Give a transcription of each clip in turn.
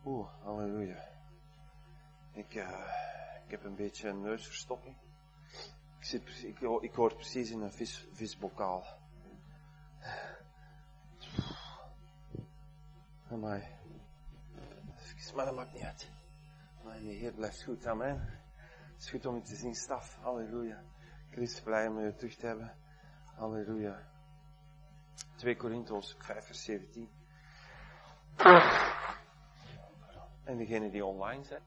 Halleluja. Ik heb een beetje een neusverstopping. Ik hoor precies in een visbokaal. Amai. Maar dat maakt niet uit. Maar de Heer blijft goed, amen. Het is goed om je te zien, Staf. Halleluja. Christus, blij om je terug te hebben. Halleluja. 2 Korinthos 5 vers 17. En degene die online zijn.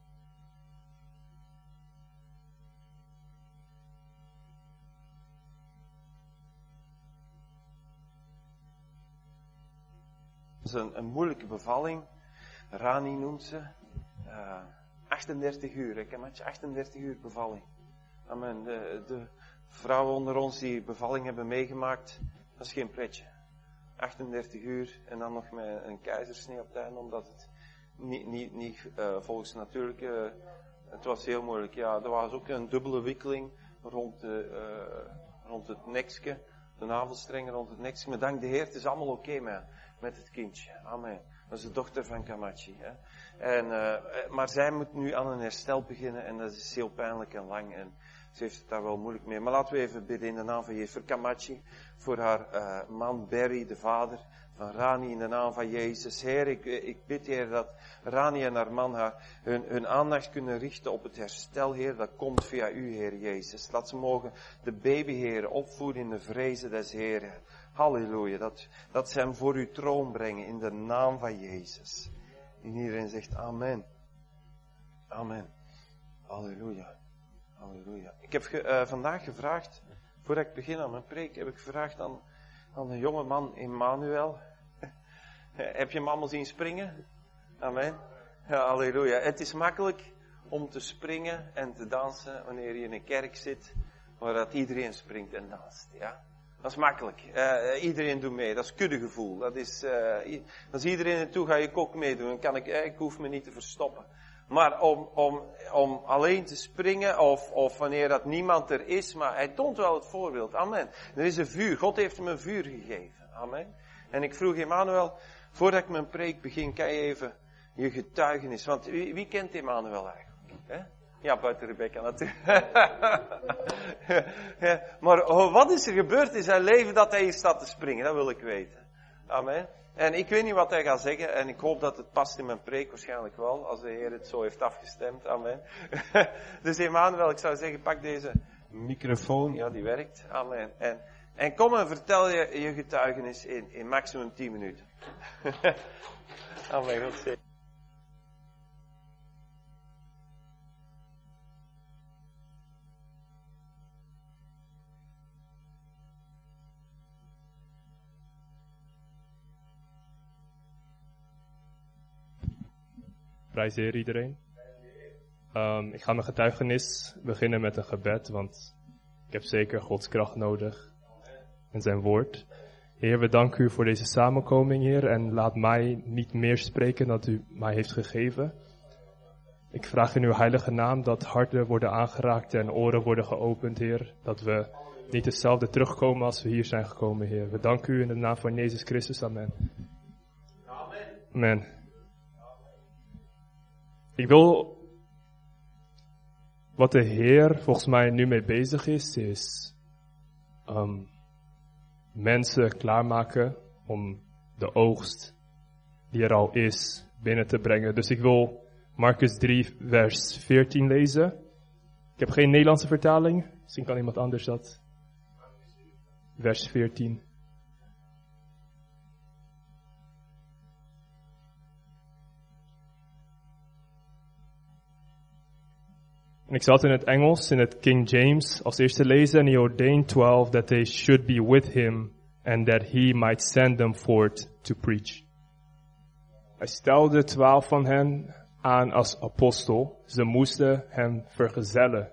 Het is een moeilijke bevalling. Rani noemt ze. 38 uur, ik heb 38 uur bevalling. Amen. De vrouwen onder ons die bevalling hebben meegemaakt, dat is geen pretje. 38 uur en dan nog met een keizersnee op het einde, omdat het niet volgens natuurlijk, het was heel moeilijk. Ja, er was ook een dubbele wikkeling rond het nekske, de navelstreng rond het nekske. Maar dank de Heer, het is allemaal oké met het kindje. Amen. Dat is de dochter van Kamachi. Hè. Maar zij moet nu aan een herstel beginnen en dat is heel pijnlijk en lang. En ze heeft het daar wel moeilijk mee. Maar laten we even bidden in de naam van Jezus voor Kamachi. Voor haar man Barry, de vader van Rani, in de naam van Jezus. Heer, ik bid, Heer, dat Rani en haar man hun aandacht kunnen richten op het herstel, Heer. Dat komt via u, Heer Jezus. Dat ze mogen de baby, Heer, opvoeden in de vrezen des Heeren. Halleluja. Dat ze hem voor uw troon brengen in de naam van Jezus. En iedereen zegt amen. Amen. Halleluja. Halleluja. Ik heb vandaag gevraagd, voordat ik begin aan mijn preek, heb ik gevraagd aan een jonge man, Emmanuel. Heb je hem allemaal zien springen? Amen. Ja, halleluja. Het is makkelijk om te springen en te dansen wanneer je in een kerk zit, waar dat iedereen springt en danst. Ja. Dat is makkelijk. Iedereen doet mee. Dat is kuddegevoel. Als iedereen naartoe ga je ook meedoen. Dan ik hoef me niet te verstoppen. Maar om alleen te springen of wanneer dat niemand er is, maar hij toont wel het voorbeeld. Amen. Er is een vuur. God heeft hem een vuur gegeven. Amen. En ik vroeg Emmanuel, voordat ik mijn preek begin, kan je even je getuigenis. Want wie kent Emmanuel eigenlijk? Hè? Ja, buiten Rebecca natuurlijk. Ja, maar wat is er gebeurd in zijn leven dat hij hier staat te springen? Dat wil ik weten. Amen. En ik weet niet wat hij gaat zeggen en ik hoop dat het past in mijn preek, waarschijnlijk wel, als de Heer het zo heeft afgestemd. Amen. Dus Emmanuel, ik zou zeggen, pak deze microfoon, ja die werkt. Amen. En kom en vertel je getuigenis in maximum 10 minuten. Amen, God zegen. Prijs de Heer iedereen. Ik ga mijn getuigenis beginnen met een gebed, want ik heb zeker Gods kracht nodig en zijn woord. Heer, we danken u voor deze samenkoming, Heer, en laat mij niet meer spreken dan u mij heeft gegeven. Ik vraag in uw heilige naam dat harten worden aangeraakt en oren worden geopend, Heer, dat we niet hetzelfde terugkomen als we hier zijn gekomen, Heer. We danken u in de naam van Jezus Christus, amen. Amen. Amen. Ik wil, wat de Heer volgens mij nu mee bezig is mensen klaarmaken om de oogst die er al is binnen te brengen. Dus ik wil Marcus 3 vers 14 lezen. Ik heb geen Nederlandse vertaling, misschien kan iemand anders dat. Vers 14. En ik zal het in het Engels, in het King James, als eerste lezen. And he ordained 12 that they should be with him and that he might send them forth to preach. Hij stelde 12 van hen aan als apostel. Ze moesten hem vergezellen.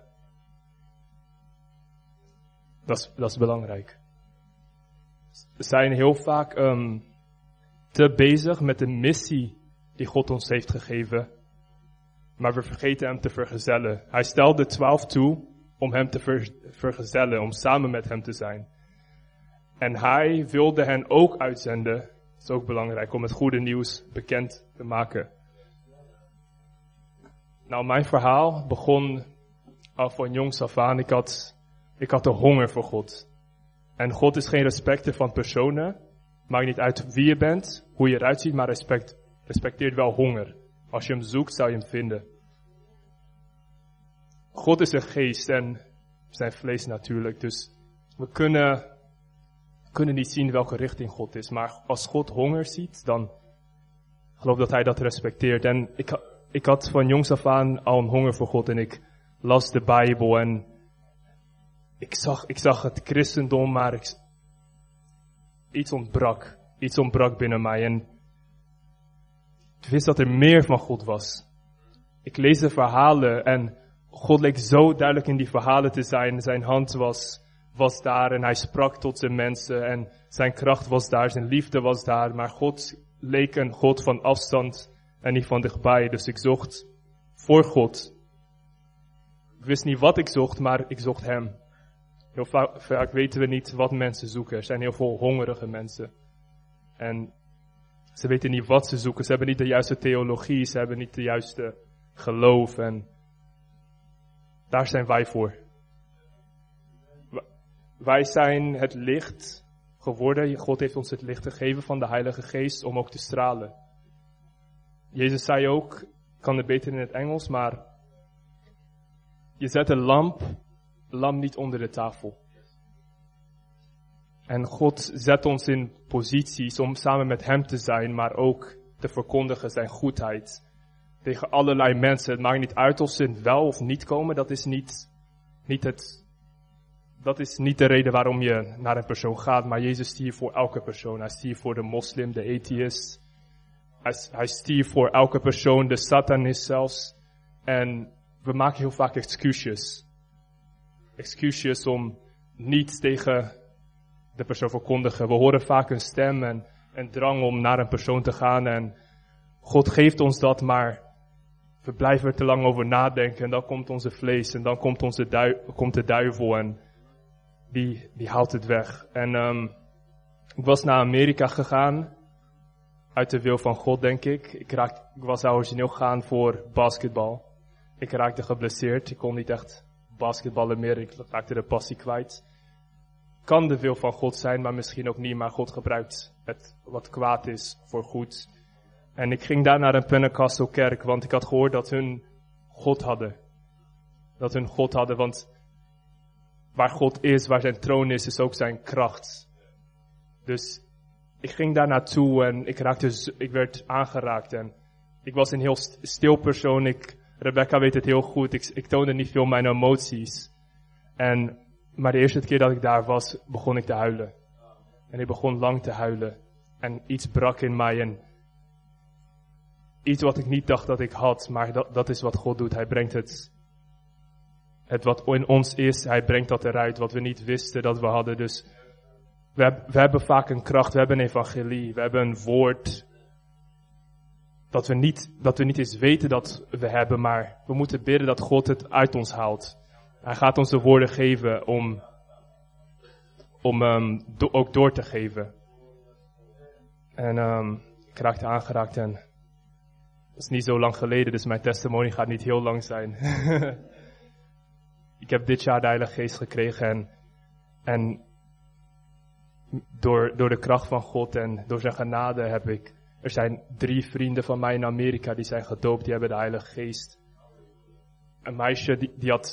Dat is belangrijk. We zijn heel vaak te bezig met de missie die God ons heeft gegeven. Maar we vergeten hem te vergezellen. Hij stelde 12 toe om hem te vergezellen, om samen met hem te zijn. En hij wilde hen ook uitzenden. Het is ook belangrijk om het goede nieuws bekend te maken. Nou, mijn verhaal begon al van jongs af aan. Ik had de honger voor God. En God is geen respecter van personen. Maakt niet uit wie je bent, hoe je eruit ziet, maar respecteert wel honger. Als je hem zoekt, zou je hem vinden. God is een geest en zijn vlees natuurlijk. Dus we kunnen niet zien welke richting God is. Maar als God honger ziet, dan geloof dat hij dat respecteert. En ik had van jongs af aan al een honger voor God en ik las de Bijbel en ik zag het christendom, maar iets ontbrak binnen mij en ik wist dat er meer van God was. Ik lees de verhalen en God leek zo duidelijk in die verhalen te zijn. Zijn hand was daar en hij sprak tot zijn mensen en zijn kracht was daar, zijn liefde was daar, maar God leek een God van afstand en niet van dichtbij. Dus ik zocht voor God. Ik wist niet wat ik zocht, maar ik zocht hem. Heel vaak weten we niet wat mensen zoeken. Er zijn heel veel hongerige mensen. En ze weten niet wat ze zoeken. Ze hebben niet de juiste theologie. Ze hebben niet de juiste geloof. En daar zijn wij voor. Wij zijn het licht geworden. God heeft ons het licht gegeven van de Heilige Geest om ook te stralen. Jezus zei ook, ik kan het beter in het Engels, maar je zet een lamp niet onder de tafel. En God zet ons in posities om samen met hem te zijn, maar ook te verkondigen zijn goedheid. Tegen allerlei mensen. Het maakt niet uit of ze wel of niet komen. Dat is niet de reden waarom je naar een persoon gaat. Maar Jezus stierf voor elke persoon. Hij stierf voor de moslim, de atheïst. Hij stierf voor elke persoon, de satanist zelfs. En we maken heel vaak excuses. Excuses om niet tegen de persoon te verkondigen. We horen vaak een stem en een drang om naar een persoon te gaan. En God geeft ons dat, maar we blijven er te lang over nadenken. En dan komt onze vlees en dan komt de duivel en die haalt het weg. En ik was naar Amerika gegaan. Uit de wil van God, denk ik. Ik was origineel gegaan voor basketbal. Ik raakte geblesseerd. Ik kon niet echt basketballen meer. Ik raakte de passie kwijt. Kan de wil van God zijn, maar misschien ook niet. Maar God gebruikt het wat kwaad is voor goed. En ik ging daar naar een Pentecostal kerk, want ik had gehoord dat hun God hadden. Dat hun God hadden, want waar God is, waar zijn troon is ook zijn kracht. Dus ik ging daar naartoe en ik werd aangeraakt. En ik was een heel stil persoon. Rebecca weet het heel goed. Ik toonde niet veel mijn emoties. Maar de eerste keer dat ik daar was, begon ik te huilen. En ik begon lang te huilen. En iets brak in mij. En iets wat ik niet dacht dat ik had. Maar dat is wat God doet. Hij brengt het wat in ons is. Hij brengt dat eruit. Wat we niet wisten dat we hadden. Dus we hebben vaak een kracht. We hebben een evangelie. We hebben een woord. Dat we niet eens weten dat we hebben. Maar we moeten bidden dat God het uit ons haalt. Hij gaat ons de woorden geven om ook door te geven. En ik raakte aangeraakt en dat is niet zo lang geleden, dus mijn testimony gaat niet heel lang zijn. Ik heb dit jaar de Heilige Geest gekregen en door de kracht van God en door zijn genade er zijn 3 vrienden van mij in Amerika die zijn gedoopt, die hebben de Heilige Geest. Een meisje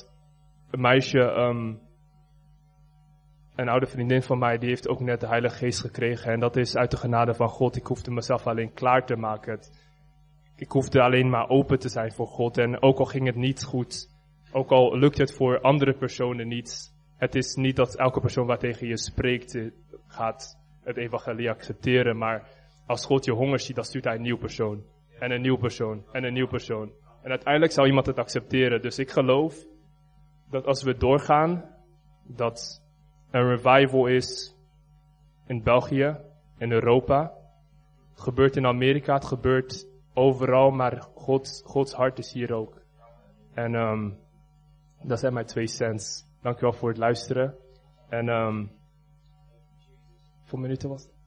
een oude vriendin van mij, die heeft ook net de Heilige Geest gekregen. En dat is uit de genade van God. Ik hoefde mezelf alleen klaar te maken. Ik hoefde alleen maar open te zijn voor God. En ook al ging het niet goed, ook al lukt het voor andere personen niet. Het is niet dat elke persoon waar tegen je spreekt, gaat het evangelie accepteren. Maar als God je honger ziet, dan stuurt hij een nieuw persoon. En een nieuw persoon. En een nieuw persoon. En uiteindelijk zal iemand het accepteren. Dus ik geloof dat als we doorgaan, dat een revival is in België, in Europa. Het gebeurt in Amerika, het gebeurt overal, maar Gods hart is hier ook. En dat zijn mijn 2 cents. Dankjewel voor het luisteren. En hoeveel minuten was het?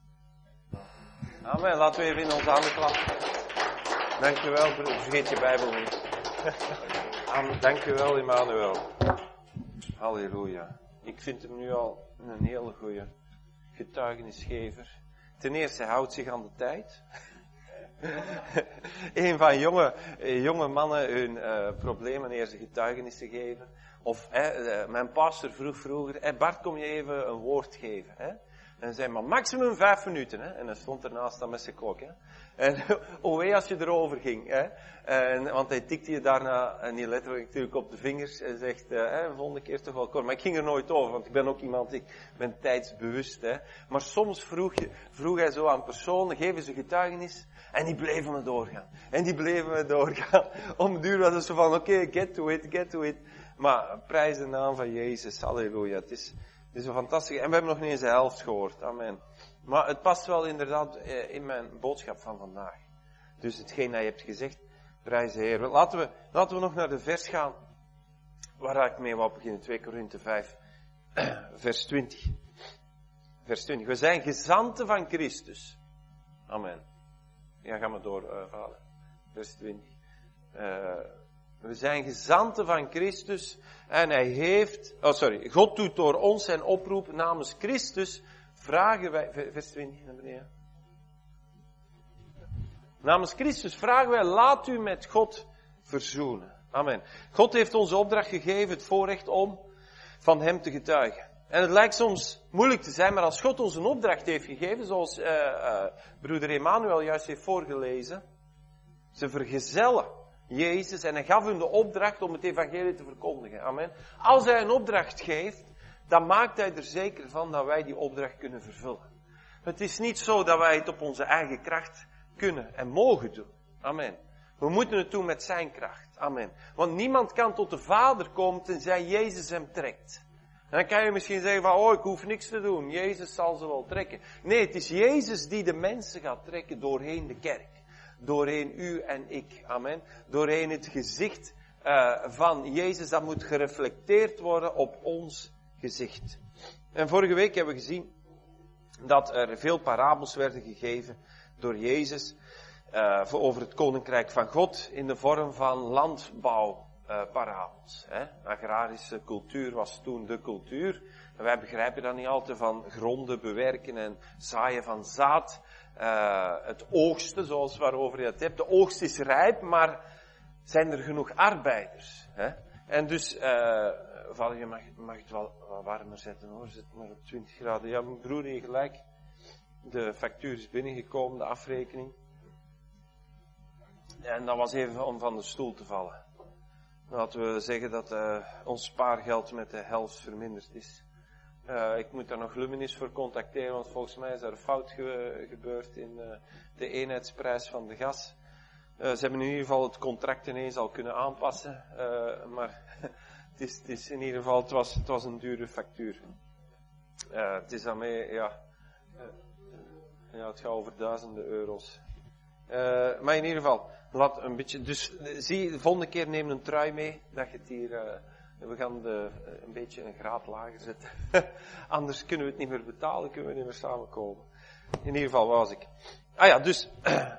Amen, laten we even in onze handen klappen. Dankjewel, vergeet je Bijbel niet. Dank u wel, Emmanuel. Halleluja. Ik vind hem nu al een hele goede getuigenisgever. Ten eerste, hij houdt zich aan de tijd. Een van jonge mannen hun problemen eerst een getuigenis te geven. Of mijn pastor vroeg vroeger, Bart, kom je even een woord geven? Hè? En hij zei, maar maximum 5 minuten. Hè? En hij stond ernaast dan met zijn klok. Hè? En oh wee als je erover ging. Hè? Want hij tikte je daarna, niet letterlijk natuurlijk, op de vingers. En zegt, volgende keer toch wel kort. Maar ik ging er nooit over, want ik ben ook iemand, ik ben tijdsbewust. Hè? Maar soms vroeg hij zo aan personen, geven ze getuigenis. En die bleven me doorgaan. En die bleven me doorgaan. Om het duur was het zo van, oké, get to it. Maar prijs de naam van Jezus, halleluja. Het is zo fantastisch. En we hebben nog niet eens de helft gehoord, amen. Maar het past wel inderdaad in mijn boodschap van vandaag. Dus hetgeen dat je hebt gezegd, prijs de Heer. Laten we nog naar de vers gaan, waar ik mee wou beginnen. 2 Korinthe 5, vers 20. Vers 20. We zijn gezanten van Christus. Amen. Ja, ga maar door, vader. Vers 20. We zijn gezanten van Christus en hij heeft, God doet door ons zijn oproep namens Christus, vragen wij, vers 20 naar beneden. Namens Christus vragen wij, laat u met God verzoenen. Amen. God heeft ons de opdracht gegeven, het voorrecht om van hem te getuigen. En het lijkt soms moeilijk te zijn, maar als God ons een opdracht heeft gegeven, zoals broeder Emmanuel juist heeft voorgelezen, ze vergezellen Jezus en hij gaf hun de opdracht om het evangelie te verkondigen. Amen. Als hij een opdracht geeft, dan maakt hij er zeker van dat wij die opdracht kunnen vervullen. Het is niet zo dat wij het op onze eigen kracht kunnen en mogen doen. Amen. We moeten het doen met zijn kracht. Amen. Want niemand kan tot de Vader komen tenzij Jezus hem trekt. En dan kan je misschien zeggen van, ik hoef niks te doen. Jezus zal ze wel trekken. Nee, het is Jezus die de mensen gaat trekken doorheen de kerk. Doorheen u en ik. Amen. Doorheen het gezicht van Jezus, dat moet gereflecteerd worden op ons gezicht. En vorige week hebben we gezien dat er veel parabels werden gegeven door Jezus over het koninkrijk van God in de vorm van landbouwparabels. Agrarische cultuur was toen de cultuur. En wij begrijpen dat niet altijd van gronden bewerken en zaaien van zaad. Het oogsten, zoals waarover je het hebt. De oogst is rijp, maar zijn er genoeg arbeiders? Hè? En dus, vader, je mag het wel wat warmer zetten hoor. Zet maar op 20 graden. Ja, mijn broer heeft gelijk. De factuur is binnengekomen, de afrekening. En dat was even om van de stoel te vallen. Laten we zeggen dat ons spaargeld met de helft verminderd is. Ik moet daar nog Luminis voor contacteren, want volgens mij is er een fout gebeurd in de eenheidsprijs van de gas. Ze hebben in ieder geval het contract ineens al kunnen aanpassen, maar het is in ieder geval, het was een dure factuur. Het is daarmee, het gaat over duizenden euro's. Maar in ieder geval, laat een beetje, dus zie, de volgende keer neem een trui mee, dat je het hier, we gaan een beetje een graad lager zetten. Anders kunnen we het niet meer betalen, kunnen we niet meer samenkomen. In ieder geval, waar was ik? Dus,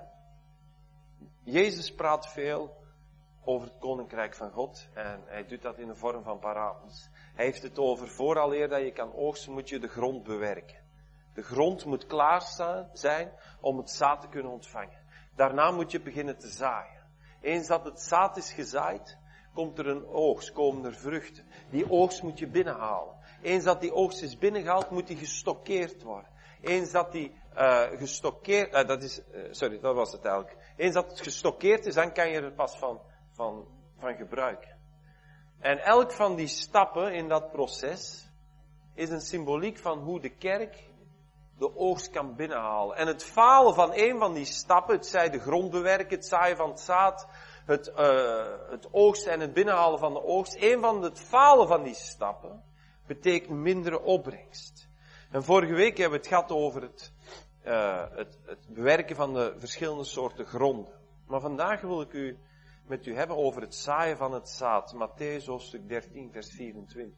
Jezus praat veel over het koninkrijk van God en hij doet dat in de vorm van parabels. Hij heeft het over, vooraleer dat je kan oogsten, moet je de grond bewerken. De grond moet klaar zijn om het zaad te kunnen ontvangen. Daarna moet je beginnen te zaaien. Eens dat het zaad is gezaaid, komt er een oogst, komen er vruchten. Die oogst moet je binnenhalen. Eens dat die oogst is binnengehaald, moet die gestockeerd worden. Eens dat die gestockeerd, dat was het eigenlijk. Eens dat het gestockeerd is, dan kan je er pas van gebruiken. En elk van die stappen in dat proces is een symboliek van hoe de kerk de oogst kan binnenhalen. En het falen van een van die stappen, het zij de grond bewerken, het zaaien van het zaad, het oogsten en het binnenhalen van de oogst, een van het falen van die stappen betekent mindere opbrengst. En vorige week hebben we het gehad over het bewerken van de verschillende soorten gronden. Maar vandaag wil ik met u hebben over het zaaien van het zaad. Mattheüs hoofdstuk 13, vers 24.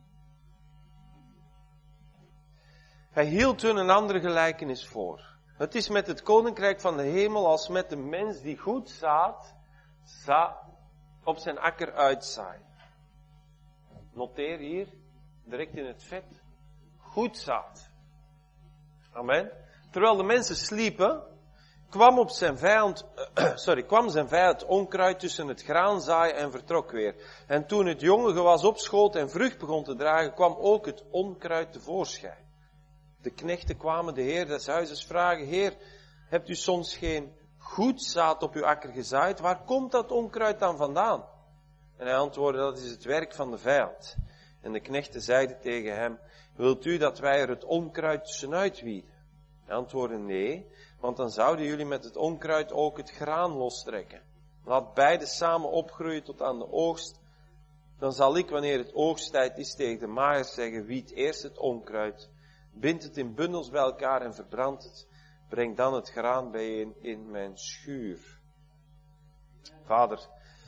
Hij hield hun een andere gelijkenis voor. Het is met het koninkrijk van de hemel als met een mens die goed zaad op zijn akker uitzaaien. Noteer hier, direct in het vet, goed zaad. Amen. Terwijl de mensen sliepen, kwam zijn vijand onkruid tussen het graan zaaien en vertrok weer. En toen het jonge gewas opschoot en vrucht begon te dragen, kwam ook het onkruid tevoorschijn. De knechten kwamen de heer des huizes vragen: Heer, hebt u soms geen goed zaad op uw akker gezaaid? Waar komt dat onkruid dan vandaan? En hij antwoordde: dat is het werk van de vijand. En de knechten zeiden tegen hem: wilt u dat wij er het onkruid tussenuit wieden? Hij antwoordde: nee, want dan zouden jullie met het onkruid ook het graan lostrekken. Laat beide samen opgroeien tot aan de oogst. Dan zal ik, wanneer het oogsttijd is, tegen de maaiers zeggen: wied eerst het onkruid, bind het in bundels bij elkaar en verbrand het. Breng dan het graan bijeen in mijn schuur. Vader,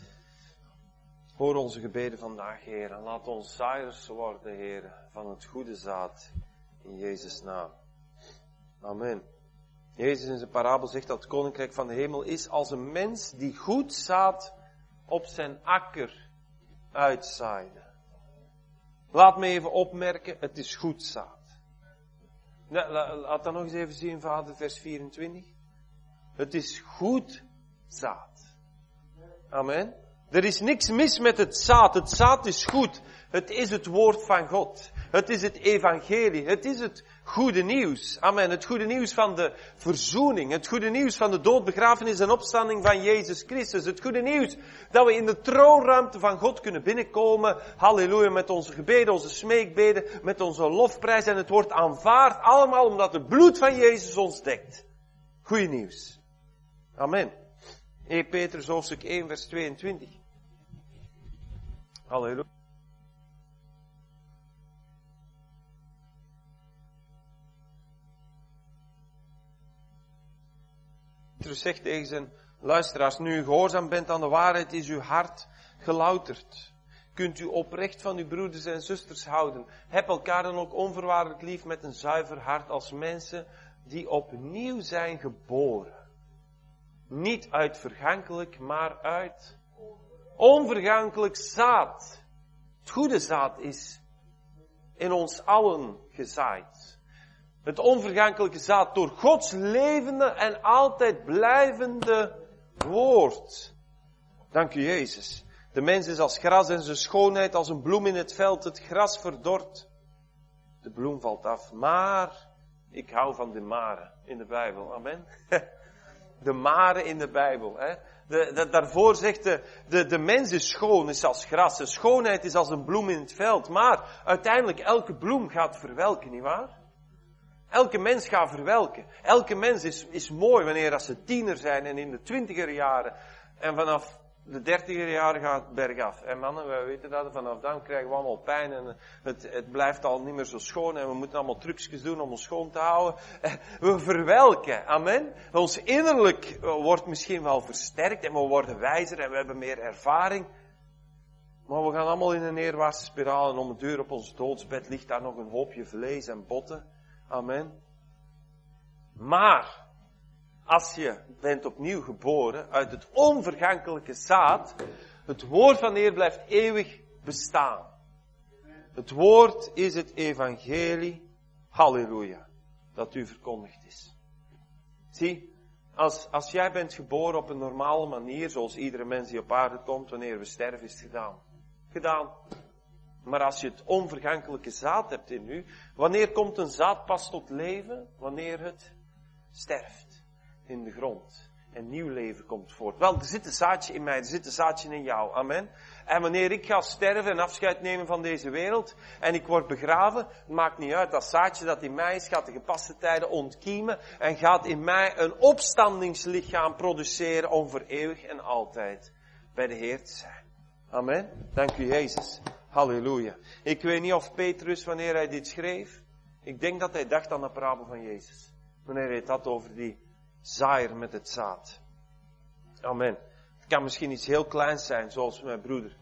hoor onze gebeden vandaag, Heer, en laat ons zaaiers worden, Heer, van het goede zaad, in Jezus' naam. Amen. Jezus in zijn parabel zegt dat het koninkrijk van de hemel is als een mens die goed zaad op zijn akker uitzaaide. Laat me even opmerken, het is goed zaad. Laat dat nog eens even zien, vader, vers 24. Het is goed zaad. Amen. Er is niks mis met het zaad. Het zaad is goed. Het is het woord van God. Het is het evangelie. Het is het goede nieuws. Amen. Het goede nieuws van de verzoening. Het goede nieuws van de dood, begrafenis en opstanding van Jezus Christus. Het goede nieuws dat we in de troonruimte van God kunnen binnenkomen. Halleluja, met onze gebeden, onze smeekbeden, met onze lofprijs. En het wordt aanvaard allemaal omdat het bloed van Jezus ons dekt. Goeie nieuws. Amen. 1 Petrus hoofdstuk 1 vers 22. Halleluja. Petrus zegt tegen zijn luisteraars: nu u gehoorzaam bent aan de waarheid, is uw hart gelouterd. Kunt u oprecht van uw broeders en zusters houden. Heb elkaar dan ook onvoorwaardelijk lief met een zuiver hart als mensen die opnieuw zijn geboren. Niet uit vergankelijk, maar uit onvergankelijk zaad. Het goede zaad is in ons allen gezaaid. Het onvergankelijke zaad door Gods levende en altijd blijvende woord. Dank u, Jezus. De mens is als gras en zijn schoonheid als een bloem in het veld. Het gras verdort. De bloem valt af. Maar ik hou van de mare in de Bijbel. Amen. De mare in de Bijbel. Hè? Daarvoor zegt de mens is schoon, is als gras. De schoonheid is als een bloem in het veld. Maar uiteindelijk elke bloem gaat verwelken, nietwaar? Elke mens gaat verwelken. Elke mens is mooi wanneer ze tiener zijn en in de 20er jaren. En vanaf de 30er jaren gaat het bergaf. En mannen, wij weten dat, vanaf dan krijgen we allemaal pijn en het blijft al niet meer zo schoon en we moeten allemaal trucjes doen om ons schoon te houden. We verwelken, amen. Ons innerlijk wordt misschien wel versterkt en we worden wijzer en we hebben meer ervaring. Maar we gaan allemaal in een neerwaartse spiraal en om het duur op ons doodsbed ligt daar nog een hoopje vlees en botten. Amen. Maar als je bent opnieuw geboren uit het onvergankelijke zaad, het woord van de Heer blijft eeuwig bestaan. Het woord is het evangelie, halleluja, dat u verkondigd is. Zie, als jij bent geboren op een normale manier, zoals iedere mens die op aarde komt, wanneer we sterven, is het gedaan. Gedaan. Maar als je het onvergankelijke zaad hebt in u, wanneer komt een zaad pas tot leven? Wanneer het sterft in de grond. En nieuw leven komt voort. Wel, er zit een zaadje in mij, er zit een zaadje in jou. Amen. En wanneer ik ga sterven en afscheid nemen van deze wereld, en ik word begraven, het maakt niet uit, dat zaadje dat in mij is, gaat de gepaste tijden ontkiemen, en gaat in mij een opstandingslichaam produceren om voor eeuwig en altijd bij de Heer te zijn. Amen. Dank u, Jezus. Halleluja. Ik weet niet of Petrus, wanneer hij dit schreef, ik denk dat hij dacht aan de parabel van Jezus. Wanneer hij het had over die zaaier met het zaad. Amen. Het kan misschien iets heel kleins zijn, zoals mijn broeder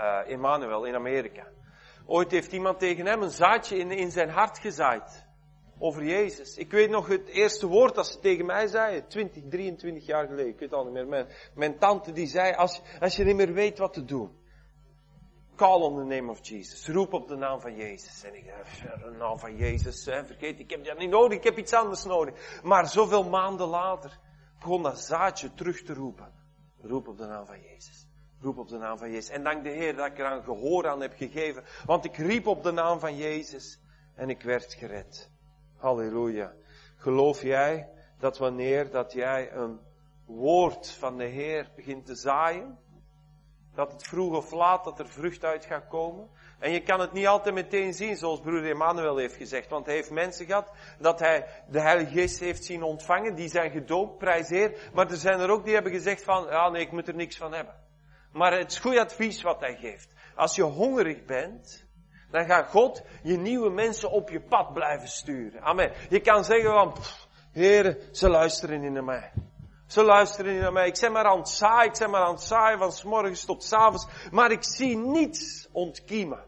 Emmanuel in Amerika. Ooit heeft iemand tegen hem een zaadje in zijn hart gezaaid. over Jezus. Ik weet nog het eerste woord dat ze tegen mij zei, 23 jaar geleden, ik weet het al niet meer. Mijn tante die zei, als je niet meer weet wat te doen, call on the name of Jesus. Roep op de naam van Jezus. En ik dacht, de naam van Jezus, vergeet, ik heb dat niet nodig, ik heb iets anders nodig. Maar zoveel maanden later begon dat zaadje terug te roepen. Roep op de naam van Jezus. Roep op de naam van Jezus. En dank de Heer dat ik er aan gehoor aan heb gegeven. Want ik riep op de naam van Jezus en ik werd gered. Halleluja. Geloof jij dat wanneer dat jij een woord van de Heer begint te zaaien, dat het vroeg of laat dat er vrucht uit gaat komen? En je kan het niet altijd meteen zien, zoals broeder Emmanuel heeft gezegd. Want hij heeft mensen gehad dat hij de Heilige Geest heeft zien ontvangen. Die zijn gedoopt, prijs Heer. Maar er zijn er ook die hebben gezegd van, ja nee, ik moet er niks van hebben. Maar het is goed advies wat hij geeft. Als je hongerig bent, dan gaat God je nieuwe mensen op je pad blijven sturen. Amen. Je kan zeggen van, Heere, ze luisteren niet naar mij. Ze luisteren niet naar mij. Ik ben maar aan het zaaien, van 's morgens tot 's avonds. Maar ik zie niets ontkiemen.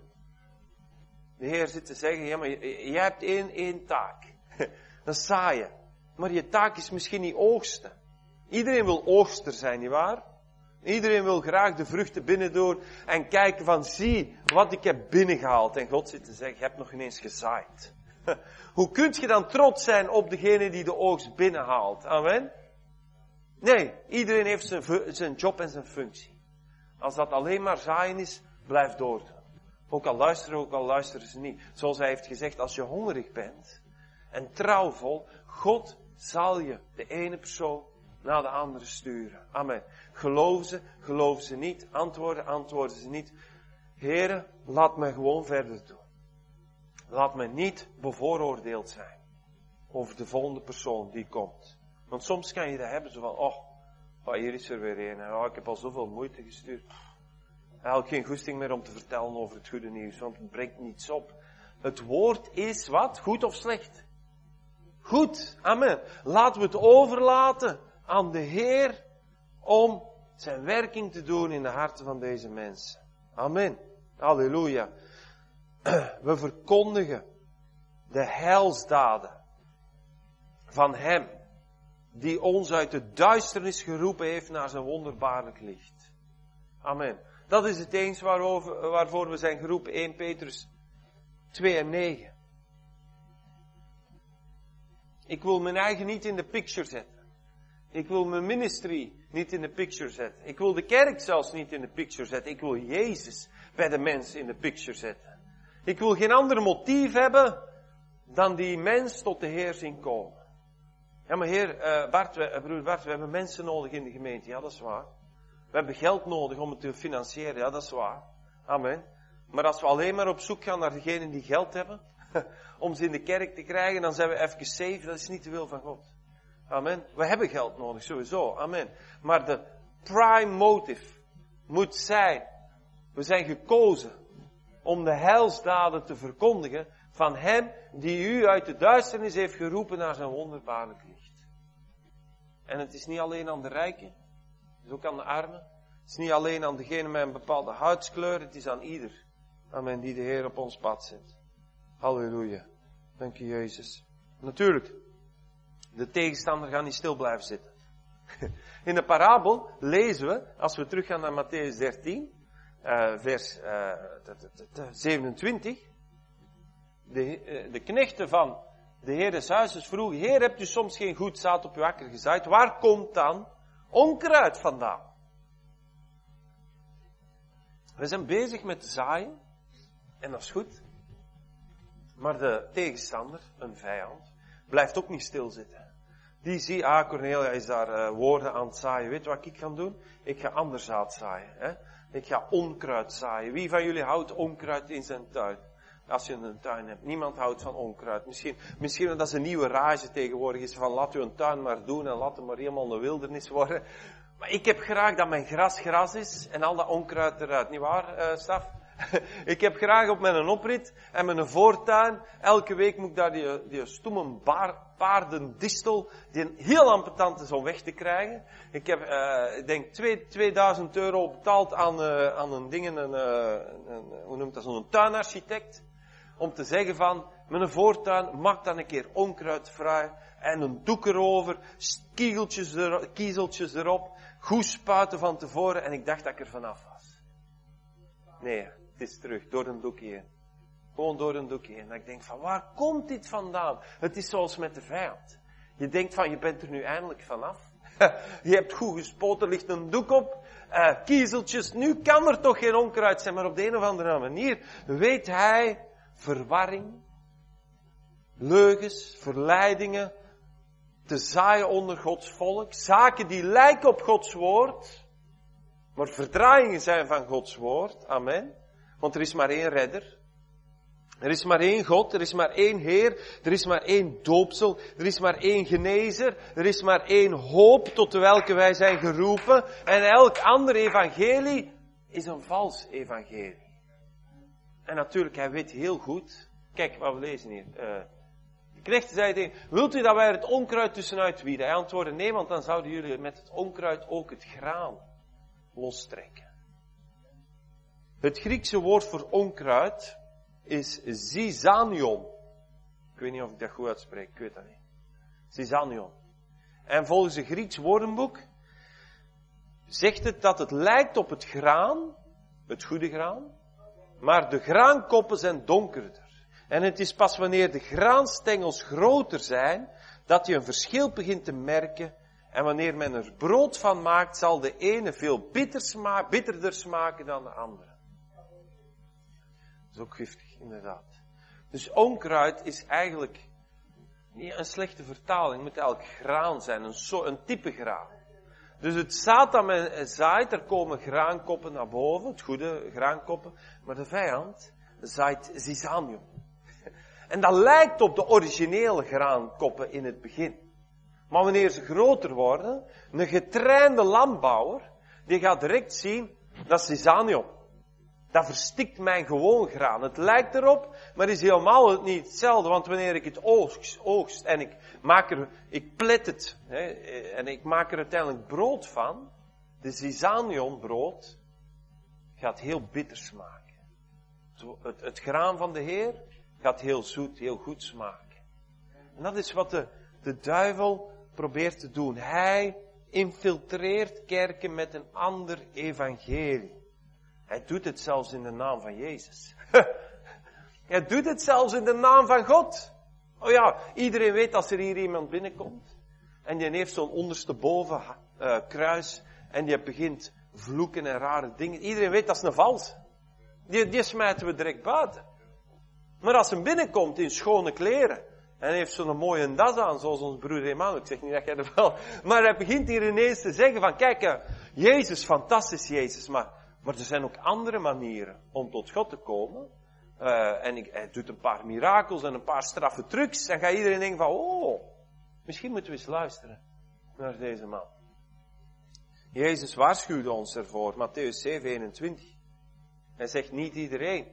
De Heer zit te zeggen, ja, maar jij hebt één taak. Dat is zaaien. Maar je taak is misschien niet oogsten. Iedereen wil oogster zijn, nietwaar? Iedereen wil graag de vruchten binnendoen en kijken van, zie wat ik heb binnengehaald. En God zit te zeggen, je hebt nog ineens gezaaid. Hoe kunt je dan trots zijn op degene die de oogst binnenhaalt? Amen? Nee, iedereen heeft zijn job en zijn functie. Als dat alleen maar zaaien is, blijf doordoen. Ook al luisteren ze niet. Zoals hij heeft gezegd, als je hongerig bent en trouwvol, God zal je de ene persoon naar de andere sturen. Amen. Geloven ze niet. Antwoorden ze niet. Heere, laat mij gewoon verder doen. Laat mij niet bevooroordeeld zijn over de volgende persoon die komt. Want soms kan je dat hebben, zo van, hier is er weer een. Ik heb al zoveel moeite gestuurd. Hij had geen goesting meer om te vertellen over het goede nieuws, want het brengt niets op. Het woord is wat? Goed of slecht? Goed. Amen. Laten we het overlaten aan de Heer om zijn werking te doen in de harten van deze mensen. Amen. Halleluja. We verkondigen de heilsdaden van Hem die ons uit de duisternis geroepen heeft naar zijn wonderbaarlijk licht. Amen. Dat is het eens waarvoor we zijn geroepen. 1 Petrus 2 en 9. Ik wil mijn eigen niet in de picture zetten. Ik wil mijn ministry niet in de picture zetten. Ik wil de kerk zelfs niet in de picture zetten. Ik wil Jezus bij de mensen in de picture zetten. Ik wil geen ander motief hebben dan die mens tot de Heer zien komen. Ja, maar broer Bart, we hebben mensen nodig in de gemeente. Ja, dat is waar. We hebben geld nodig om het te financieren. Ja, dat is waar. Amen. Maar als we alleen maar op zoek gaan naar degenen die geld hebben, om ze in de kerk te krijgen, dan zijn we even safe. Dat is niet de wil van God. Amen. We hebben geld nodig, sowieso. Amen. Maar de prime motive moet zijn, we zijn gekozen om de heilsdaden te verkondigen van Hem die u uit de duisternis heeft geroepen naar zijn wonderbaarlijk licht. En het is niet alleen aan de rijken, het is ook aan de armen. Het is niet alleen aan degene met een bepaalde huidskleur, het is aan ieder. Amen, die de Heer op ons pad zet. Halleluja. Dank je, Jezus. Natuurlijk, de tegenstander gaat niet stil blijven zitten. In de parabel lezen we, als we teruggaan naar Mattheüs 13, vers 27. De knechten van de Heer des huizes vroegen, Heer, hebt u soms geen goed zaad op uw akker gezaaid? Waar komt dan onkruid vandaan? We zijn bezig met zaaien, en dat is goed. Maar de tegenstander, een vijand, blijft ook niet stilzitten. Die ziet, Cornelia is daar woorden aan het zaaien. Weet je wat ik ga doen? Ik ga ander zaad zaaien. Hè? Ik ga onkruid zaaien. Wie van jullie houdt onkruid in zijn tuin? Als je een tuin hebt. Niemand houdt van onkruid. Misschien dat is een nieuwe rage tegenwoordig is van laat u een tuin maar doen en laat het maar helemaal een wildernis worden. Maar ik heb graag dat mijn gras is en al dat onkruid eruit. Niet waar, Staf? Ik heb graag op mijn oprit en mijn voortuin, elke week moet ik daar die stomme paardendistel, die heel ambetant is om weg te krijgen. Ik heb, ik denk, 2000 euro betaald aan een ding, hoe noemt dat, zo'n tuinarchitect, om te zeggen van, Met een voortuin, maak dan een keer onkruid vrij. En een doek erover, kiezeltjes erop. Goed spuiten van tevoren. En ik dacht dat ik er vanaf was. Nee, het is terug, door een doekje heen. Gewoon door een doekje heen. En ik denk van, waar komt dit vandaan? Het is zoals met de vijand. Je denkt van, je bent er nu eindelijk vanaf. Je hebt goed gespoten, er ligt een doek op. Kiezeltjes, nu kan er toch geen onkruid zijn. Maar op de een of andere manier weet hij verwarring, leugens, verleidingen te zaaien onder Gods volk. Zaken die lijken op Gods woord, maar verdraaiingen zijn van Gods woord. Amen. Want er is maar één redder. Er is maar één God, er is maar één Heer, er is maar één doopsel, er is maar één genezer, er is maar één hoop tot de welke wij zijn geroepen. En elk ander evangelie is een vals evangelie. En natuurlijk, hij weet heel goed. Kijk, wat we lezen hier. De knecht zei tegen, wilt u dat wij het onkruid tussenuit wieden? Hij antwoordde, nee, want dan zouden jullie met het onkruid ook het graan lostrekken. Het Griekse woord voor onkruid is zizanion. Ik weet niet of ik dat goed uitspreek, ik weet dat niet. Zizanion. En volgens het Grieks woordenboek zegt het dat het lijkt op het graan, het goede graan, maar de graankoppen zijn donkerder. En het is pas wanneer de graanstengels groter zijn, dat je een verschil begint te merken. En wanneer men er brood van maakt, zal de ene veel bitterder smaken dan de andere. Dat is ook giftig, inderdaad. Dus onkruid is eigenlijk niet een slechte vertaling. Het moet eigenlijk graan zijn, een type graan. Dus het zaad dat men zaait, er komen graankoppen naar boven, het goede graankoppen. Maar de vijand zaait zizanium. En dat lijkt op de originele graankoppen in het begin. Maar wanneer ze groter worden, een getrainde landbouwer, die gaat direct zien, dat is zizanium. Dat verstikt mijn gewoon graan. Het lijkt erop, maar is helemaal niet hetzelfde. Want wanneer ik het oogst en ik plet het, en ik maak er uiteindelijk brood van, de zizaniumbrood gaat heel bitter smaken. Het graan van de Heer gaat heel zoet, heel goed smaken. En dat is wat de duivel probeert te doen. Hij infiltreert kerken met een ander evangelie. Hij doet het zelfs in de naam van Jezus. Hij doet het zelfs in de naam van God. Oh ja, iedereen weet als er hier iemand binnenkomt. En die heeft zo'n ondersteboven kruis. En die begint vloeken en rare dingen. Iedereen weet dat is een vals. Die smijten we direct buiten. Maar als hij binnenkomt in schone kleren. En hij heeft zo'n mooie das aan, zoals ons broer Emmanuel. Ik zeg niet dat jij er wel. Maar hij begint hier ineens te zeggen van, kijk, Jezus, fantastisch Jezus. Maar er zijn ook andere manieren om tot God te komen. Hij doet een paar mirakels en een paar straffe trucs. En gaat iedereen denken van, oh, misschien moeten we eens luisteren naar deze man. Jezus waarschuwde ons ervoor, Mattheüs 7:21. Hij zegt, niet iedereen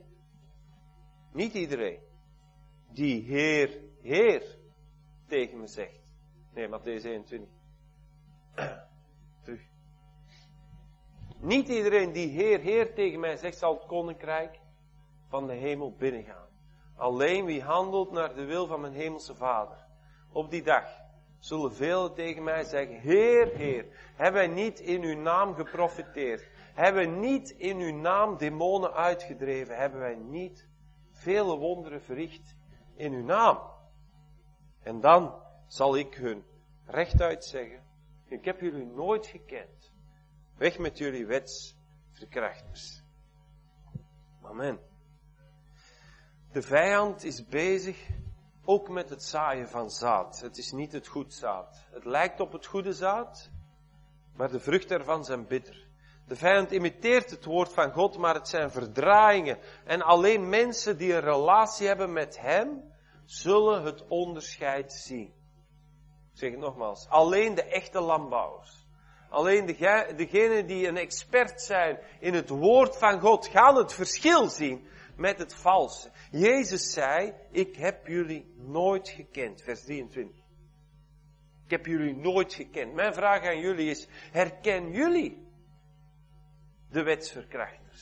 die Heer, Heer tegen me zegt. Nee, Mattheüs 21. Terug. Niet iedereen die Heer, Heer tegen mij zegt, zal het koninkrijk van de hemel binnengaan. Alleen wie handelt naar de wil van mijn hemelse Vader. Op die dag zullen velen tegen mij zeggen, Heer, Heer, hebben wij niet in uw naam geprofiteerd? Hebben wij niet in uw naam demonen uitgedreven? Hebben wij niet vele wonderen verricht in uw naam? En dan zal ik hun rechtuit zeggen, ik heb jullie nooit gekend. Weg met jullie wetsverkrachters. Amen. De vijand is bezig ook met het zaaien van zaad. Het is niet het goed zaad. Het lijkt op het goede zaad, maar de vruchten ervan zijn bitter. De vijand imiteert het woord van God, maar het zijn verdraaiingen. En alleen mensen die een relatie hebben met hem, zullen het onderscheid zien. Ik zeg het nogmaals. Alleen de echte landbouwers. Alleen degenen die een expert zijn in het woord van God, gaan het verschil zien met het valse. Jezus zei, ik heb jullie nooit gekend. Vers 23. Ik heb jullie nooit gekend. Mijn vraag aan jullie is, herken jullie de wetsverkrachters?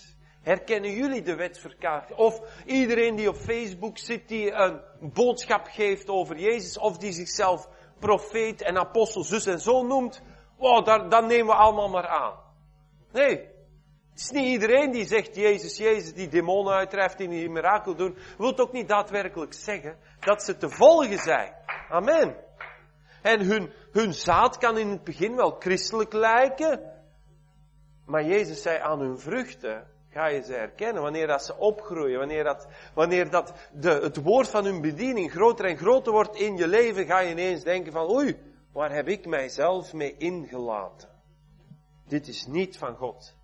Herkennen jullie de wetsverkrachting? Of iedereen die op Facebook zit, die een boodschap geeft over Jezus, of die zichzelf profeet en apostel zus en zo noemt, wow, dat nemen we allemaal maar aan. Nee, het is niet iedereen die zegt Jezus, die demonen uitdrijft, die mirakel doen, wil ook niet daadwerkelijk zeggen dat ze te volgen zijn. Amen. En hun zaad kan in het begin wel christelijk lijken, maar Jezus zei aan hun vruchten ga je ze herkennen. Wanneer dat ze opgroeien, wanneer dat het woord van hun bediening groter en groter wordt in je leven, ga je ineens denken van oei, waar heb ik mijzelf mee ingelaten? Dit is niet van God.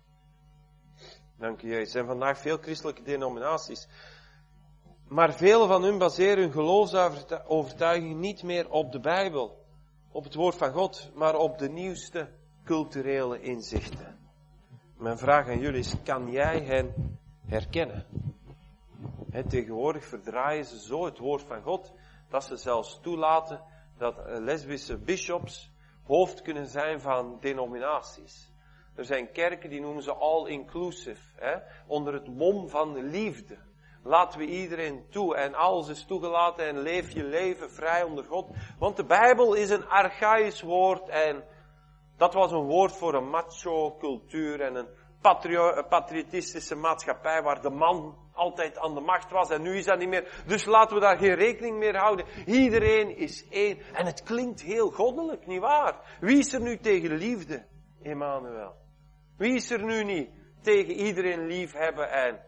Dank u Jezus. Er zijn vandaag veel christelijke denominaties, maar vele van hun baseren hun geloofsovertuiging niet meer op de Bijbel, op het woord van God, maar op de nieuwste culturele inzichten. Mijn vraag aan jullie is, kan jij hen herkennen? Tegenwoordig verdraaien ze zo het woord van God, dat ze zelfs toelaten dat lesbische bishops hoofd kunnen zijn van denominaties. Er zijn kerken die noemen ze all-inclusive, onder het mom van de liefde. Laten we iedereen toe en alles is toegelaten en leef je leven vrij onder God. Want de Bijbel is een archaïsch woord en dat was een woord voor een macho cultuur en een patriotistische maatschappij waar de man altijd aan de macht was en nu is dat niet meer. Dus laten we daar geen rekening mee houden. Iedereen is één. En het klinkt heel goddelijk, nietwaar? Wie is er nu tegen liefde, Emmanuel? Wie is er nu niet tegen iedereen lief hebben en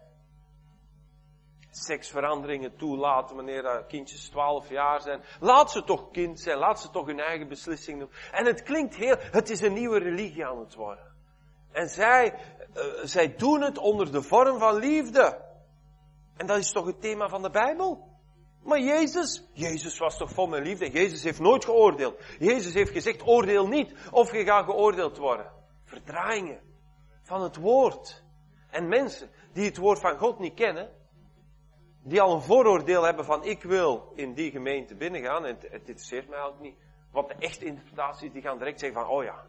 seksveranderingen toelaten wanneer dat kindjes 12 jaar zijn? Laat ze toch kind zijn, laat ze toch hun eigen beslissing doen. En het klinkt het is een nieuwe religie aan het worden. En zij doen het onder de vorm van liefde. En dat is toch het thema van de Bijbel? Maar Jezus was toch vol met liefde. Jezus heeft nooit geoordeeld. Jezus heeft gezegd, oordeel niet of je gaat geoordeeld worden. Verdraaiingen van het woord. En mensen die het woord van God niet kennen, die al een vooroordeel hebben van ik wil in die gemeente binnengaan, en het interesseert mij ook niet. Wat de echte interpretatie is, die gaan direct zeggen van, oh ja.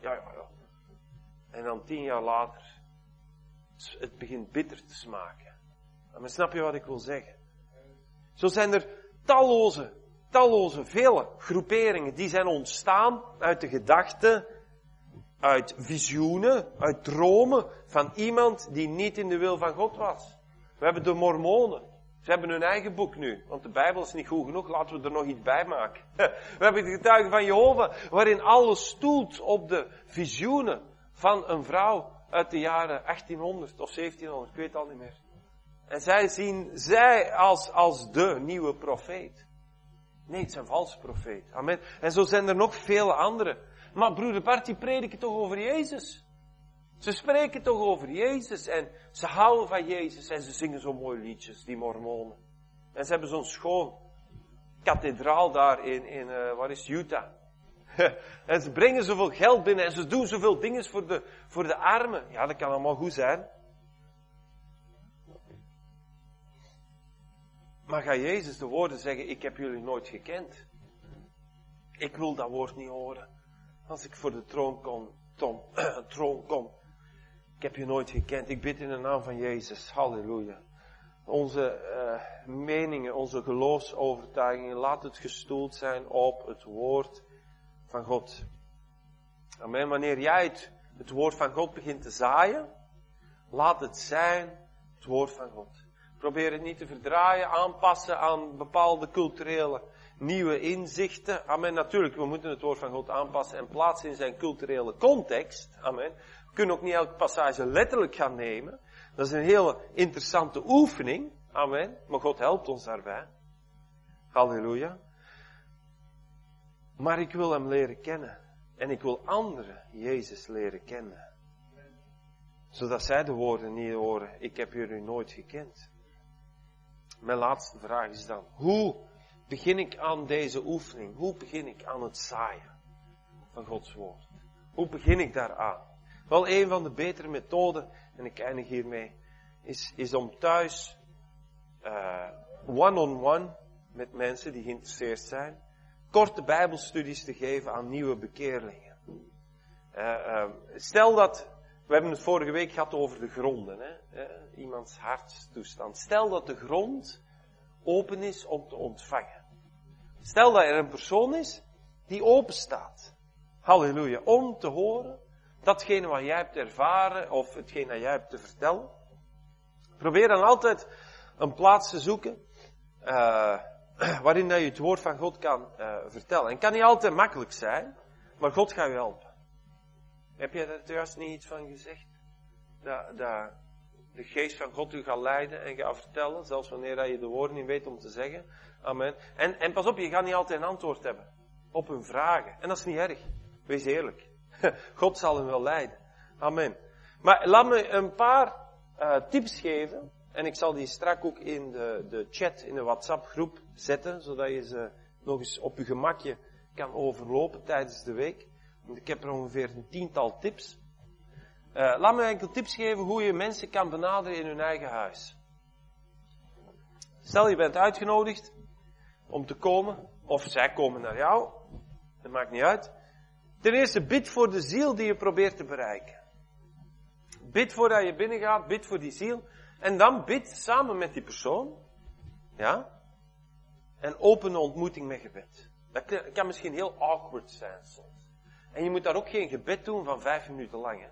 En dan 10 jaar later, het begint bitter te smaken. Maar snap je wat ik wil zeggen? Zo zijn er talloze, vele groeperingen die zijn ontstaan uit de gedachten, uit visioenen, uit dromen van iemand die niet in de wil van God was. We hebben de Mormonen. Ze hebben hun eigen boek nu, want de Bijbel is niet goed genoeg, laten we er nog iets bij maken. We hebben de getuigen van Jehovah, waarin alles stoelt op de visioenen van een vrouw uit de jaren 1800 of 1700, ik weet het al niet meer. En zij zien als de nieuwe profeet. Nee, het zijn valse profeten. Amen. En zo zijn er nog vele andere. Maar broeder Bart, die prediken toch over Jezus? Ze spreken toch over Jezus en ze houden van Jezus en ze zingen zo mooie liedjes, die Mormonen. En ze hebben zo'n schoon kathedraal daar in waar is Utah. En ze brengen zoveel geld binnen en ze doen zoveel dingen voor de armen. Ja, dat kan allemaal goed zijn. Maar ga Jezus de woorden zeggen, ik heb jullie nooit gekend. Ik wil dat woord niet horen. Als ik voor de troon kom. Ik heb je nooit gekend. Ik bid in de naam van Jezus. Halleluja. Onze meningen, onze geloofsovertuigingen, laat het gestoeld zijn op het woord van God. Amen. Wanneer jij het woord van God begint te zaaien, laat het zijn het woord van God. Probeer het niet te verdraaien, aanpassen aan bepaalde culturele nieuwe inzichten. Amen. Natuurlijk, we moeten het woord van God aanpassen en plaatsen in zijn culturele context. Amen. We kunnen ook niet elke passage letterlijk gaan nemen. Dat is een hele interessante oefening. Amen. Maar God helpt ons daarbij. Halleluja. Maar ik wil hem leren kennen. En ik wil anderen Jezus leren kennen. Zodat zij de woorden niet horen, ik heb jullie nooit gekend. Mijn laatste vraag is dan, hoe begin ik aan deze oefening? Hoe begin ik aan het zaaien van Gods woord? Hoe begin ik daaraan? Wel, een van de betere methoden, en ik eindig hiermee, is om thuis one-on-one met mensen die geïnteresseerd zijn, korte bijbelstudies te geven aan nieuwe bekeerlingen. Stel We hebben het vorige week gehad over de gronden, hè? Iemands hartstoestand. Stel dat de grond open is om te ontvangen. Stel dat er een persoon is die open staat. Halleluja. Om te horen datgene wat jij hebt ervaren of hetgeen dat jij hebt te vertellen. Probeer dan altijd een plaats te zoeken waarin dat je het woord van God kan vertellen. En het kan niet altijd makkelijk zijn, maar God gaat je helpen. Heb jij daar juist niet iets van gezegd? Dat de geest van God u gaat leiden en gaat vertellen, zelfs wanneer je de woorden niet weet om te zeggen. Amen. En pas op, je gaat niet altijd een antwoord hebben op hun vragen. En dat is niet erg. Wees eerlijk. God zal hen wel leiden. Amen. Maar laat me een paar tips geven. En ik zal die strak ook in de chat, in de WhatsApp groep zetten. Zodat je ze nog eens op je gemakje kan overlopen tijdens de week. Want ik heb er ongeveer een 10-tal tips. Laat me enkele tips geven hoe je mensen kan benaderen in hun eigen huis. Stel je bent uitgenodigd om te komen. Of zij komen naar jou. Dat maakt niet uit. Ten eerste bid voor de ziel die je probeert te bereiken. Bid voordat je binnengaat, bid voor die ziel. En dan bid samen met die persoon. Ja. En open een ontmoeting met gebed. Dat kan misschien heel awkward zijn soms. En je moet daar ook geen gebed doen van 5 minuten lang.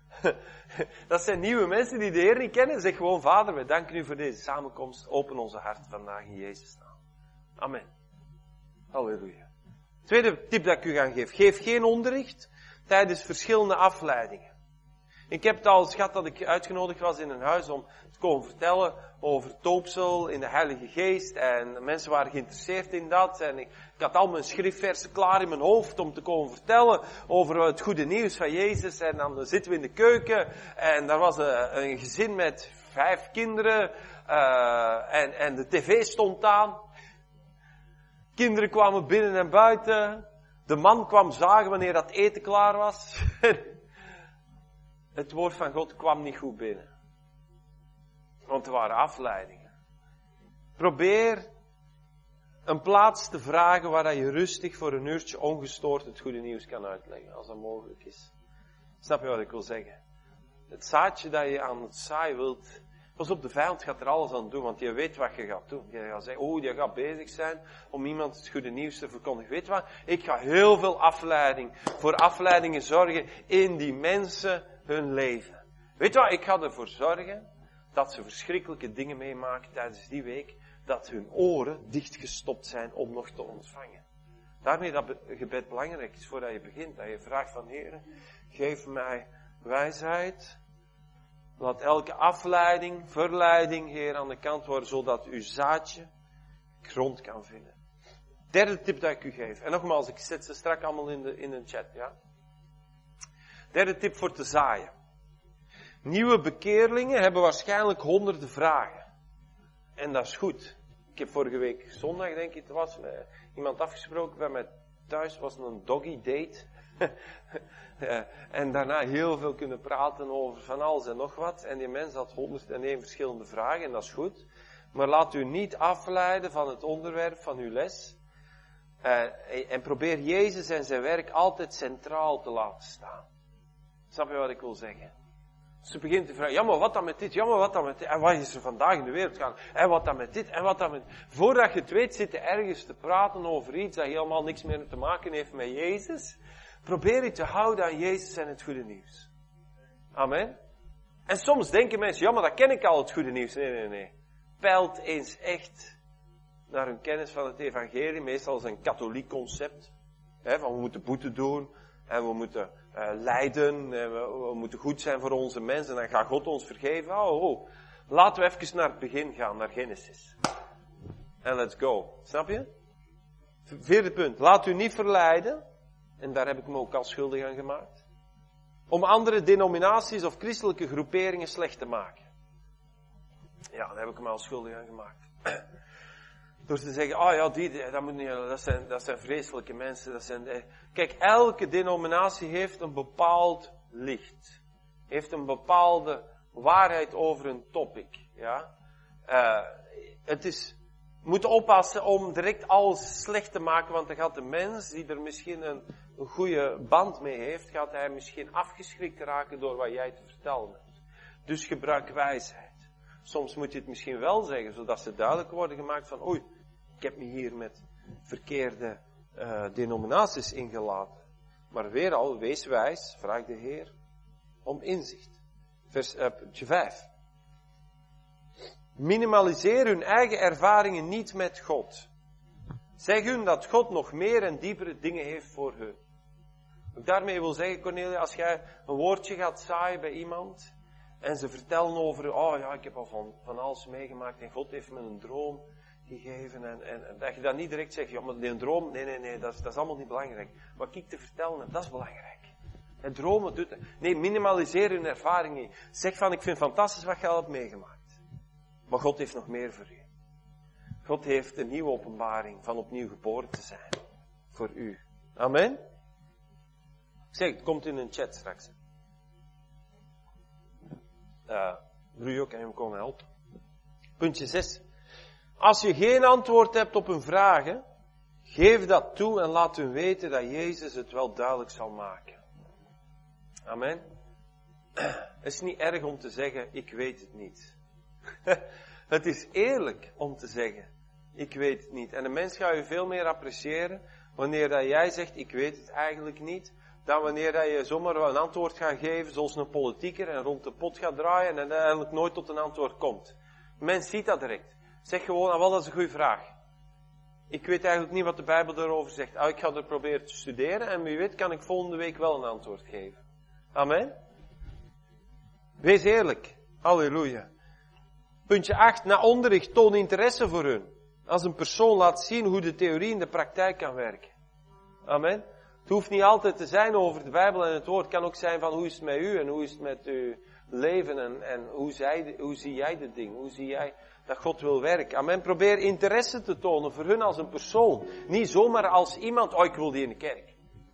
Dat zijn nieuwe mensen die de Heer niet kennen. Zeg gewoon, Vader, we danken u voor deze samenkomst. Open onze hart vandaag in Jezus' naam. Amen. Halleluja. Tweede tip dat ik u ga geven. Geef geen onderricht tijdens verschillende afleidingen. Ik heb het al eens gehad dat ik uitgenodigd was in een huis om te komen vertellen over doopsel in de Heilige Geest. En mensen waren geïnteresseerd in dat. En ik had al mijn schriftversen klaar in mijn hoofd om te komen vertellen over het goede nieuws van Jezus. En dan zitten we in de keuken en daar was een gezin met 5 kinderen. En de tv stond aan. Kinderen kwamen binnen en buiten. De man kwam zagen wanneer dat eten klaar was. Het woord van God kwam niet goed binnen. Want er waren afleidingen. Probeer een plaats te vragen waar je rustig voor een uurtje ongestoord het goede nieuws kan uitleggen. Als dat mogelijk is. Snap je wat ik wil zeggen? Het zaadje dat je aan het zaaien wilt. Pas op, de vijand gaat er alles aan doen, want je weet wat je gaat doen. Je gaat zeggen, je gaat bezig zijn om iemand het goede nieuws te verkondigen. Weet je wat? Ik ga heel veel voor afleidingen zorgen in die mensen hun leven. Weet je wat? Ik ga ervoor zorgen dat ze verschrikkelijke dingen meemaken tijdens die week, dat hun oren dichtgestopt zijn om nog te ontvangen. Daarmee dat gebed belangrijk is voordat je begint. Dat je vraagt van Heer, geef mij wijsheid. Laat elke afleiding, verleiding, Heer, aan de kant worden, zodat uw zaadje grond kan vinden. Derde tip dat ik u geef. En nogmaals, ik zet ze straks allemaal in de chat, ja. Derde tip voor te zaaien. Nieuwe bekeerlingen hebben waarschijnlijk honderden vragen. En dat is goed. Ik heb vorige week zondag, denk ik, er was iemand afgesproken bij mij thuis, was een doggy date. En daarna heel veel kunnen praten over van alles en nog wat. En die mens had 101 verschillende vragen en dat is goed. Maar laat u niet afleiden van het onderwerp van uw les. En probeer Jezus en zijn werk altijd centraal te laten staan. Snap je wat ik wil zeggen? Ze begint te vragen, ja maar wat dan met dit, ja maar wat dan met dit, en wat is er vandaag in de wereld gaan, en wat dan met dit, en wat dan met... Voordat je het weet zit je ergens te praten over iets dat helemaal niks meer te maken heeft met Jezus. Probeer je te houden aan Jezus en het goede nieuws. Amen. En soms denken mensen, ja maar dat ken ik al, het goede nieuws. Nee. Peilt eens echt naar hun kennis van het evangelie. Meestal is een katholiek concept. Van we moeten boete doen. En we moeten lijden. En we moeten goed zijn voor onze mensen. En dan gaat God ons vergeven. Laten we even naar het begin gaan, naar Genesis. En let's go. Snap je? Vierde punt. Laat u niet verleiden. En daar heb ik me ook al schuldig aan gemaakt. Om andere denominaties of christelijke groeperingen slecht te maken. Ja, daar heb ik me al schuldig aan gemaakt. Door te zeggen, dat moet niet, dat zijn vreselijke mensen. Kijk, elke denominatie heeft een bepaald licht. Heeft een bepaalde waarheid over een topic. Ja? We moeten oppassen om direct alles slecht te maken, want dan gaat de mens, die er misschien een een goede band mee heeft, gaat hij misschien afgeschrikt raken door wat jij te vertellen hebt. Dus gebruik wijsheid. Soms moet je het misschien wel zeggen, zodat ze duidelijk worden gemaakt van, oei, ik heb me hier met verkeerde denominaties ingelaten. Maar weer al, wees wijs, vraag de Heer om inzicht. Vers 5. Minimaliseer hun eigen ervaringen niet met God. Zeg hun dat God nog meer en diepere dingen heeft voor hun. Wat ik daarmee wil zeggen, Cornelia, als jij een woordje gaat zaaien bij iemand en ze vertellen over, oh ja, ik heb al van alles meegemaakt en God heeft me een droom gegeven en dat je dan niet direct zegt, ja, maar die droom, nee, dat is allemaal niet belangrijk. Wat ik te vertellen heb, dat is belangrijk. En dromen doet het. Nee, minimaliseer hun ervaring niet. Zeg van, ik vind het fantastisch wat je al hebt meegemaakt. Maar God heeft nog meer voor u. God heeft een nieuwe openbaring van opnieuw geboren te zijn. Voor u. Amen. Ik zeg, het komt in een chat straks. Brujo, kan je hem komen helpen? Puntje 6. Als je geen antwoord hebt op hun vragen, geef dat toe en laat hun weten dat Jezus het wel duidelijk zal maken. Amen. Het is niet erg om te zeggen, ik weet het niet. Het is eerlijk om te zeggen, ik weet het niet. En de mens gaat je veel meer appreciëren wanneer dat jij zegt, ik weet het eigenlijk niet, dan wanneer dat je zomaar een antwoord gaat geven zoals een politieker en rond de pot gaat draaien en eigenlijk nooit tot een antwoord komt. De mens ziet dat direct. Zeg gewoon, wel, dat is een goede vraag. Ik weet eigenlijk niet wat de Bijbel daarover zegt. Ik ga er proberen te studeren en wie weet kan ik volgende week wel een antwoord geven. Amen. Wees eerlijk. Halleluja. Puntje 8. Na onderricht toon interesse voor hun. Als een persoon laat zien hoe de theorie in de praktijk kan werken. Amen. Het hoeft niet altijd te zijn over de Bijbel en het woord. Het kan ook zijn van hoe is het met u en hoe is het met uw leven en hoe zie jij dit ding? Hoe zie jij dat God wil werken? Amen. Probeer interesse te tonen voor hun als een persoon. Niet zomaar als iemand, ik wil die in de kerk.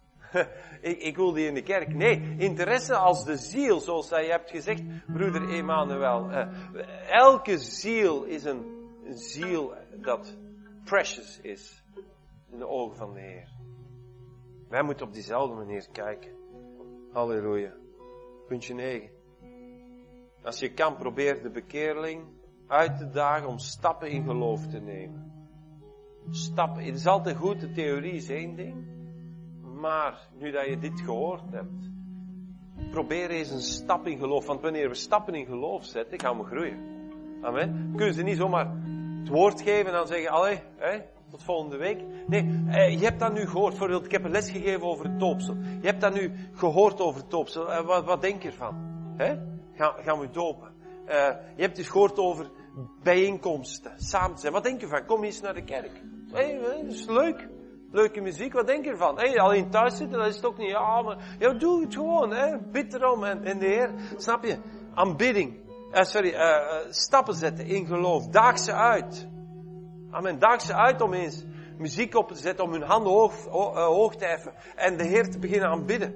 ik wil die in de kerk. Nee, interesse als de ziel, zoals dat je hebt gezegd, broeder Emmanuel. Elke ziel is een ziel dat precious is in de ogen van de Heer. Wij moeten op diezelfde manier kijken. Halleluja. Puntje 9. Als je kan, probeer de bekeerling uit te dagen om stappen in geloof te nemen. Stappen. Het is altijd goed, de theorie is één ding. Maar, nu dat je dit gehoord hebt, probeer eens een stap in geloof. Want wanneer we stappen in geloof zetten, gaan we groeien. Amen. Kunnen ze niet zomaar het woord geven en dan zeggen, allee, tot volgende week. Nee, je hebt dat nu gehoord. Bijvoorbeeld, ik heb een les gegeven over het doopsel. Je hebt dat nu gehoord over het doopsel. Wat denk je ervan? Gaan we dopen? Je hebt dus gehoord over bijeenkomsten, samen te zijn. Wat denk je ervan? Kom eens naar de kerk. Dat is leuk. Leuke muziek, wat denk je ervan? Alleen thuis zitten, dat is het ook niet. Ja, doe het gewoon. Bid erom en de Heer. Snap je? Aanbidding. Stappen zetten in geloof. Daag ze uit. Amen. Daag ze uit om eens muziek op te zetten, om hun handen hoog te heffen. En de Heer te beginnen aanbidden.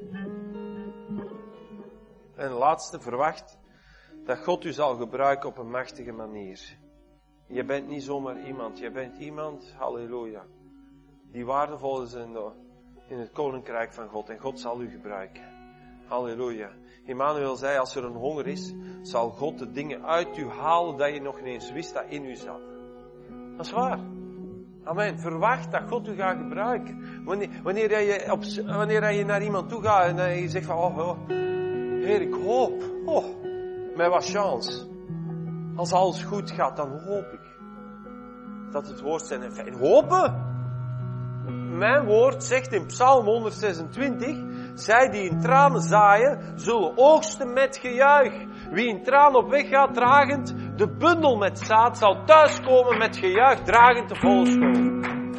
En laatste, verwacht dat God u zal gebruiken op een machtige manier. Je bent niet zomaar iemand. Je bent iemand, halleluja, die waardevol is in het koninkrijk van God. En God zal u gebruiken. Halleluja. Emmanuel zei, als er een honger is, zal God de dingen uit u halen dat je nog niet eens wist dat in u zat. Dat is waar. Amen. Verwacht dat God u gaat gebruiken. Wanneer je naar iemand toe gaat en je zegt van, Heer, ik hoop, met wat chance. Als alles goed gaat, dan hoop ik dat het woord zijn effect. Hopen? Mijn woord zegt in Psalm 126, zij die in tranen zaaien, zullen oogsten met gejuich. Wie in tranen op weg gaat, dragend de bundel met zaad, zal thuiskomen met gejuich, dragend de volle school.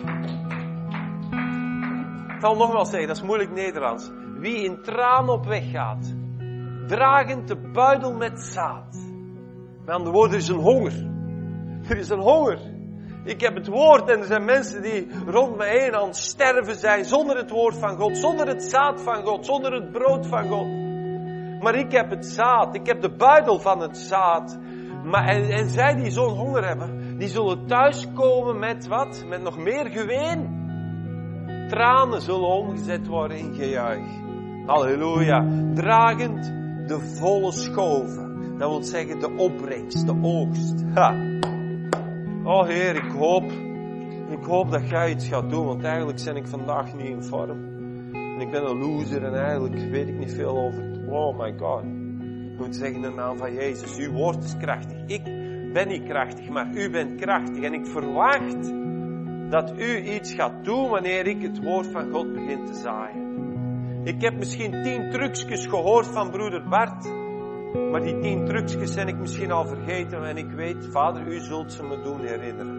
Ik zal nogmaals zeggen, dat is moeilijk Nederlands. Wie in tranen op weg gaat, dragend de buidel met zaad. Met andere woorden, er is een honger. Er is een honger. Ik heb het woord en er zijn mensen die rond me heen aan het sterven zijn zonder het woord van God, zonder het zaad van God, zonder het brood van God. Maar ik heb het zaad, ik heb de buidel van het zaad. En zij die zo'n honger hebben, die zullen thuiskomen met wat? Met nog meer geween. tranen zullen omgezet worden in gejuich. Halleluja. Dragend de volle schoven. Dat wil zeggen de opbrengst, de oogst. Ha. Oh Heer, ik hoop dat jij iets gaat doen, want eigenlijk ben ik vandaag niet in vorm. En ik ben een loser en eigenlijk weet ik niet veel over het. Oh my God. Ik moet zeggen in de naam van Jezus, uw woord is krachtig. Ik ben niet krachtig, maar u bent krachtig. En ik verwacht dat u iets gaat doen wanneer ik het woord van God begin te zaaien. Ik heb misschien 10 trucjes gehoord van broeder Bart. Maar die 10 trucjes ben ik misschien al vergeten. En ik weet, Vader, u zult ze me doen herinneren.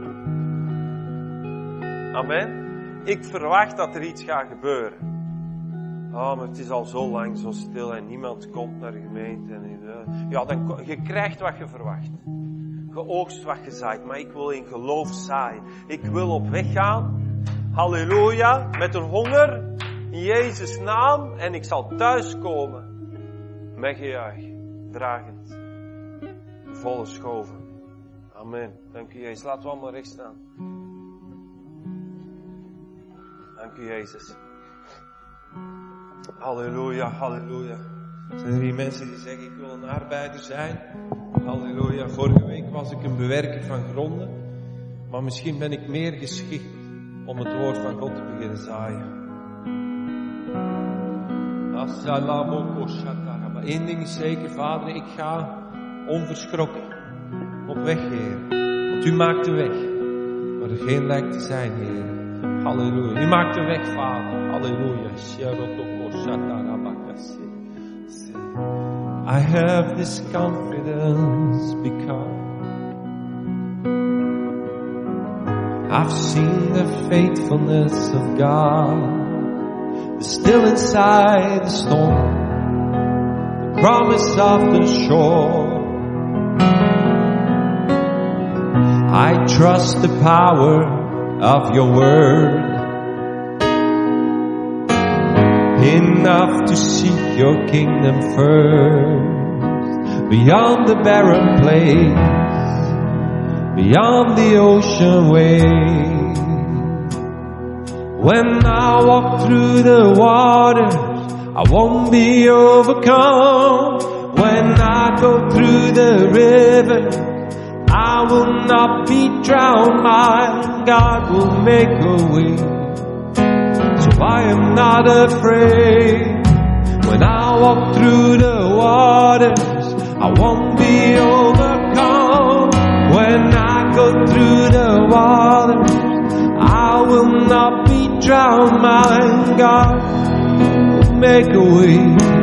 Amen. Ik verwacht dat er iets gaat gebeuren. Oh, maar het is al zo lang zo stil en niemand komt naar de gemeente. Ja, je krijgt wat je verwacht. Je oogst wat je zaait, maar ik wil in geloof zaaien. Ik wil op weg gaan. Halleluja, met een honger. In Jezus' naam. En ik zal thuiskomen. Met gejuich. Dragend. Volle schoven. Amen. Dank u Jezus. Laten we allemaal recht staan. Dank u Jezus. Halleluja, halleluja. Zijn er hier mensen die zeggen, ik wil een arbeider zijn? Halleluja. Vorige week was ik een bewerker van gronden. Maar misschien ben ik meer geschikt om het woord van God te beginnen zaaien. Maar één ding is zeker, Vader, ik ga onverschrokken op weg, Heer. Want u maakt de weg, waar er geen lijkt te zijn, Heer. Halleluja. U maakt de weg, Vader. Halleluja. I have this confidence because I've seen the faithfulness of God. Still inside the storm, the promise of the shore. I trust the power of your word, enough to seek your kingdom first, beyond the barren place, beyond the ocean wave. When I walk through the waters, I won't be overcome. When I go through the river, I will not be drowned. My God will make a way, so I am not afraid. When I walk through the waters, I won't be overcome. When I go through the waters, I will not be drowned. My God will make a way.